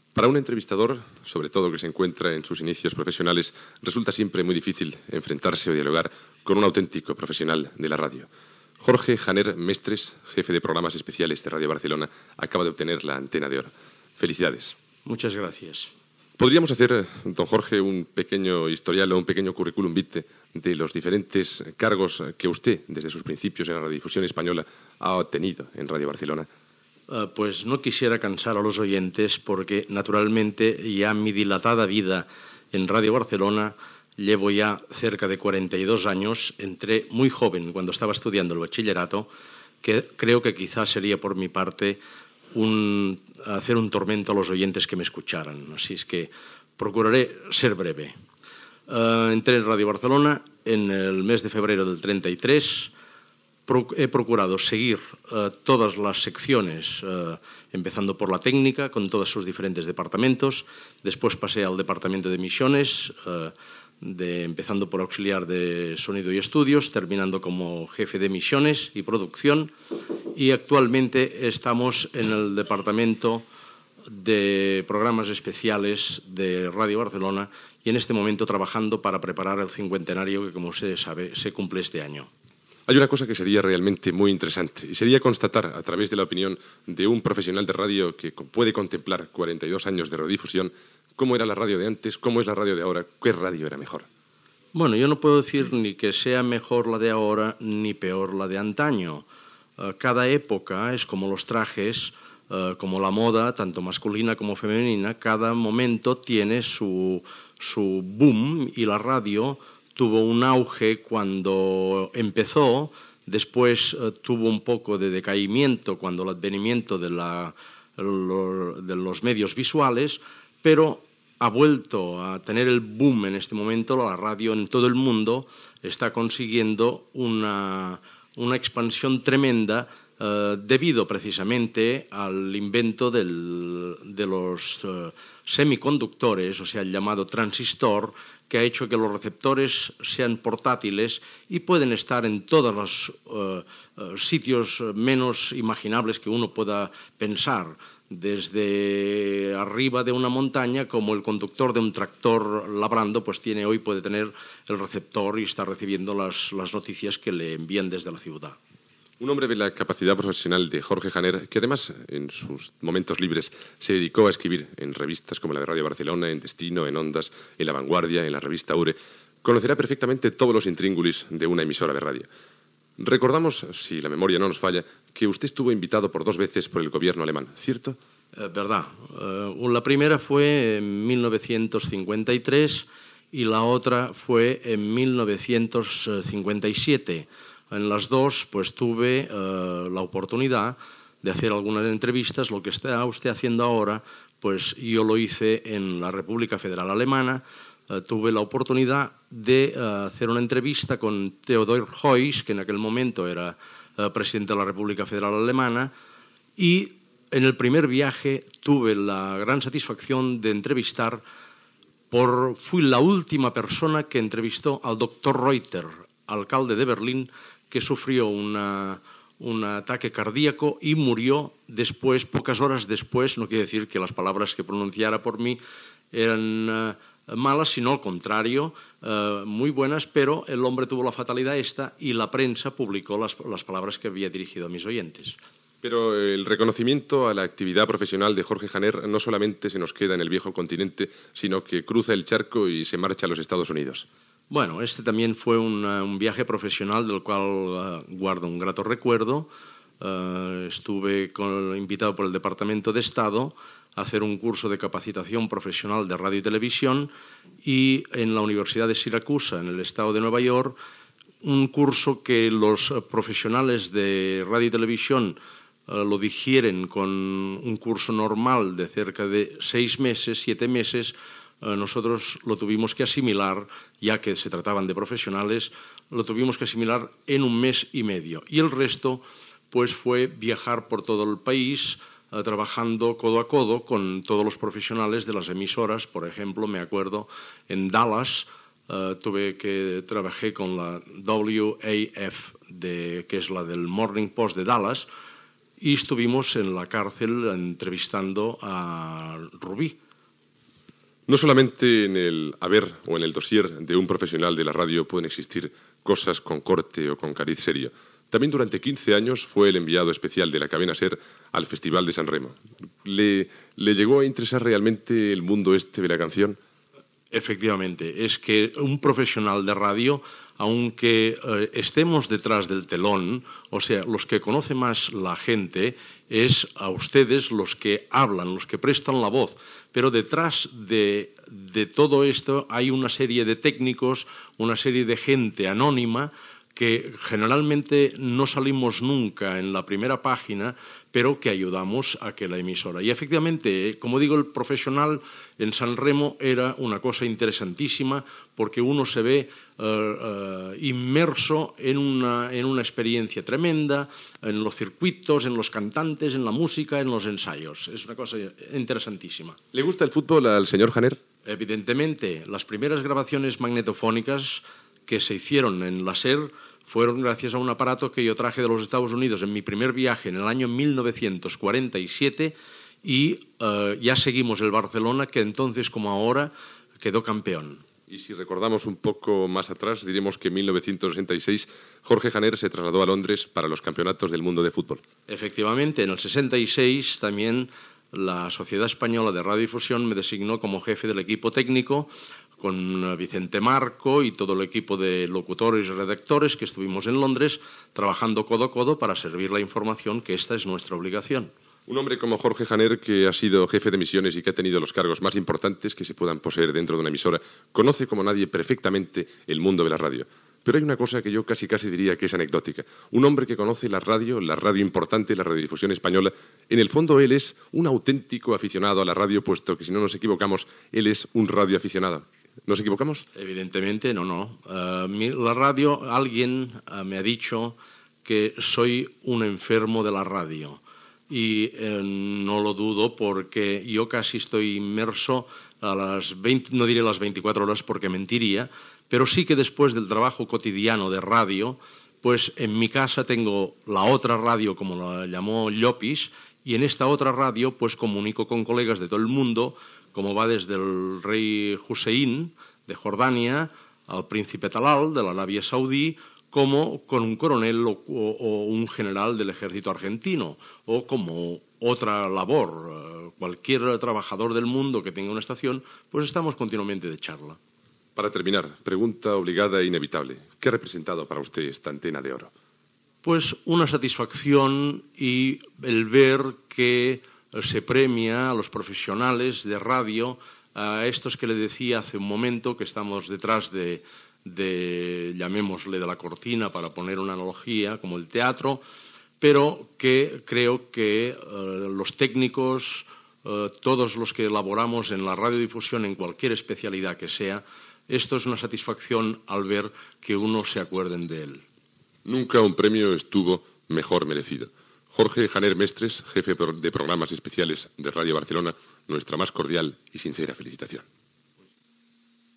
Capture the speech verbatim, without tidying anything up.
Para un entrevistador, sobre todo que se encuentra en sus inicios profesionales, resulta siempre muy difícil enfrentarse o dialogar con un auténtico profesional de la radio. Jorge Janer Mestres, jefe de programas especiales de Radio Barcelona, acaba de obtener la Antena de Oro. Felicidades. Muchas gracias. ¿Podríamos hacer, don Jorge, un pequeño historial o un pequeño currículum vitae de los diferentes cargos que usted, desde sus principios en la radiodifusión española, ha obtenido en Radio Barcelona? Uh, pues no quisiera cansar a los oyentes porque, naturalmente, ya mi dilatada vida en Radio Barcelona llevo ya cerca de cuarenta y dos años. Entré muy joven cuando estaba estudiando el bachillerato, que creo que quizás sería por mi parte un, hacer un tormento a los oyentes que me escucharan. Así es que procuraré ser breve. Uh, entré en Radio Barcelona en el mes de febrero del treinta y tres. Pro, he procurado seguir uh, todas las secciones, uh, empezando por la técnica, con todos sus diferentes departamentos. Después pasé al departamento de emisiones, uh, de, empezando por auxiliar de sonido y estudios, terminando como jefe de emisiones y producción. Y actualmente estamos en el departamento de programas especiales de Radio Barcelona y en este momento trabajando para preparar el cincuentenario que, como usted sabe, se cumple este año. Hay una cosa que sería realmente muy interesante y sería constatar, a través de la opinión de un profesional de radio que puede contemplar cuarenta y dos años de radiodifusión, cómo era la radio de antes, cómo es la radio de ahora, qué radio era mejor. Bueno, yo no puedo decir ni que sea mejor la de ahora ni peor la de antaño. Uh, cada época es como los trajes, uh, como la moda, tanto masculina como femenina. Cada momento tiene su, su boom y la radio tuvo un auge cuando empezó, después uh, tuvo un poco de decaimiento cuando el advenimiento de, la, lo, de los medios visuales, pero ha vuelto a tener el boom en este momento. La radio en todo el mundo está consiguiendo una, una expansión tremenda uh, debido precisamente al invento del, de los uh, semiconductores, o sea, el llamado transistor, que ha hecho que los receptores sean portátiles y pueden estar en todos los uh, uh, sitios menos imaginables que uno pueda pensar, desde arriba de una montaña, como el conductor de un tractor labrando, pues tiene hoy puede tener el receptor y está recibiendo las, las noticias que le envían desde la ciudad. Un hombre de la capacidad profesional de Jorge Janer, que además en sus momentos libres se dedicó a escribir en revistas como la de Radio Barcelona, en Destino, en Ondas, en La Vanguardia, en la revista Ure, conocerá perfectamente todos los intríngulis de una emisora de radio. Recordamos, si la memoria no nos falla, que usted estuvo invitado por dos veces por el gobierno alemán, ¿cierto? Eh, verdad. Uh, la primera fue en mil novecientos cincuenta y tres y la otra fue en mil novecientos cincuenta y siete. En las dos, pues tuve uh, la oportunidad de hacer algunas entrevistas. Lo que está usted haciendo ahora, pues yo lo hice en la República Federal Alemana. Uh, tuve la oportunidad de uh, hacer una entrevista con Theodor Heuss, que en aquel momento era uh, presidente de la República Federal Alemana, y en el primer viaje tuve la gran satisfacción de entrevistar, por, fui la última persona que entrevistó al doctor Reuter, alcalde de Berlín, que sufrió una, un ataque cardíaco y murió después, pocas horas después. No quiere decir que las palabras que pronunciara por mí eran uh, malas, sino al contrario, uh, muy buenas, pero el hombre tuvo la fatalidad esta y la prensa publicó las, las palabras que había dirigido a mis oyentes. Pero el reconocimiento a la actividad profesional de Jorge Janer no solamente se nos queda en el viejo continente, sino que cruza el charco y se marcha a los Estados Unidos. Bueno, este también fue un, un viaje profesional del cual uh, guardo un grato recuerdo. Uh, estuve con, invitado por el Departamento de Estado a hacer un curso de capacitación profesional de radio y televisión y en la Universidad de Siracusa, en el estado de Nueva York, un curso que los profesionales de radio y televisión uh, lo digieren con un curso normal de cerca de seis meses, siete meses. Nosotros lo tuvimos que asimilar, ya que se trataban de profesionales, lo tuvimos que asimilar en un mes y medio. Y el resto, pues, fue viajar por todo el país, eh, trabajando codo a codo con todos los profesionales de las emisoras. Por ejemplo, me acuerdo, en Dallas, eh, tuve que trabajé con la W A F, de, que es la del Morning Post de Dallas, y estuvimos en la cárcel entrevistando a Rubí. No solamente en el haber o en el dossier de un profesional de la radio pueden existir cosas con corte o con cariz serio. También durante quince años fue el enviado especial de la cadena SER al Festival de San Remo. ¿Le, le llegó a interesar realmente el mundo este de la canción? Efectivamente, es que un profesional de radio, aunque eh, estemos detrás del telón, o sea, los que conoce más la gente es a ustedes los que hablan, los que prestan la voz, pero detrás de, de todo esto hay una serie de técnicos, una serie de gente anónima que generalmente no salimos nunca en la primera página, pero que ayudamos a que la emisora. Y efectivamente, como digo, el profesional en San Remo era una cosa interesantísima porque uno se ve uh, uh, inmerso en una, en una experiencia tremenda, en los circuitos, en los cantantes, en la música, en los ensayos. Es una cosa interesantísima. ¿Le gusta el fútbol al señor Janer? Evidentemente, las primeras grabaciones magnetofónicas que se hicieron en la SER fueron gracias a un aparato que yo traje de los Estados Unidos en mi primer viaje en el año mil novecientos cuarenta y siete y uh, ya seguimos el Barcelona, que entonces como ahora quedó campeón. Y si recordamos un poco más atrás, diremos que en mil novecientos sesenta y seis Jorge Janer se trasladó a Londres para los campeonatos del mundo de fútbol. Efectivamente, en el sesenta y seis también la Sociedad Española de Radiodifusión me designó como jefe del equipo técnico con Vicente Marco y todo el equipo de locutores y redactores que estuvimos en Londres trabajando codo a codo para servir la información, que esta es nuestra obligación. Un hombre como Jorge Janer, que ha sido jefe de emisiones y que ha tenido los cargos más importantes que se puedan poseer dentro de una emisora, conoce como nadie perfectamente el mundo de la radio. Pero hay una cosa que yo casi casi diría que es anecdótica. Un hombre que conoce la radio, la radio importante, la radiodifusión española, en el fondo él es un auténtico aficionado a la radio, puesto que si no nos equivocamos, él es un radioaficionado. ¿Nos equivocamos? Evidentemente, no, no. Uh, mi, la radio, alguien uh, me ha dicho que soy un enfermo de la radio. Y eh, no lo dudo porque yo casi estoy inmerso a las veinte, no diré las veinticuatro horas porque mentiría, pero sí que después del trabajo cotidiano de radio, pues en mi casa tengo la otra radio, como la llamó Llopis, y en esta otra radio pues comunico con colegas de todo el mundo, como va desde el rey Hussein de Jordania al príncipe Talal de la Arabia Saudí, como con un coronel o, o, o un general del ejército argentino, o como otra labor. Cualquier trabajador del mundo que tenga una estación, pues estamos continuamente de charla. Para terminar, pregunta obligada e inevitable. ¿Qué ha representado para usted esta antena de oro? Pues una satisfacción y el ver que se premia a los profesionales de radio, a estos que le decía hace un momento que estamos detrás de, de, llamémosle, de la cortina para poner una analogía, como el teatro, pero que creo que uh, los técnicos, uh, todos los que elaboramos en la radiodifusión en cualquier especialidad que sea, esto es una satisfacción al ver que uno se acuerden de él. Nunca un premio estuvo mejor merecido. Jorge Janer Mestres, jefe de programas especiales de Radio Barcelona, nuestra más cordial y sincera felicitación.